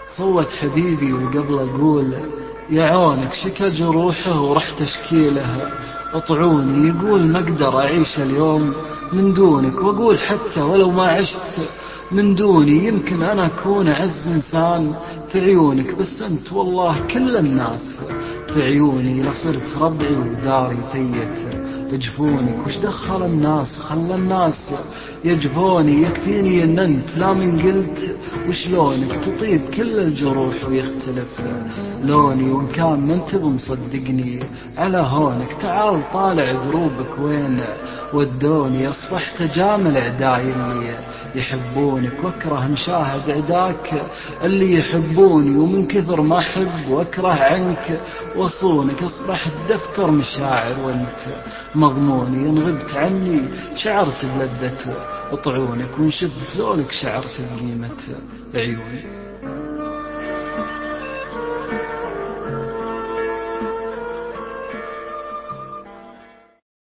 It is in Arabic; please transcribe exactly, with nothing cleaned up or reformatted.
صوت حبيبي وقبل أقول يا عونك شكى جروحه ورحت أشكيله، اطعوني يقول ما أقدر أعيش اليوم من دونك، وأقول حتى ولو ما عشت من دوني يمكن أنا أكون أعز إنسان في عيونك، بس أنت والله كل الناس في عيوني، لصرت ربعي وداري فيت جفونك. وش دخل الناس خلى الناس يجفوني، يكفيني ان انت لا من قلت وشلونك تطيب كل الجروح ويختلف لوني، وان كان ما انت بمصدقني على هونك تعال طالع دروبك وين ودوني. اصبحت جامل اعدائي اللي يحبونك واكره مشاهد عداك اللي يحبوني، ومن كثر ما احب واكره عنك وصونك اصبحت دفتر مشاعر وانت مضموني. ان غبت عني شعرت بلذة طعونك، وان شفت زولك شعرت بقيمة عيوني.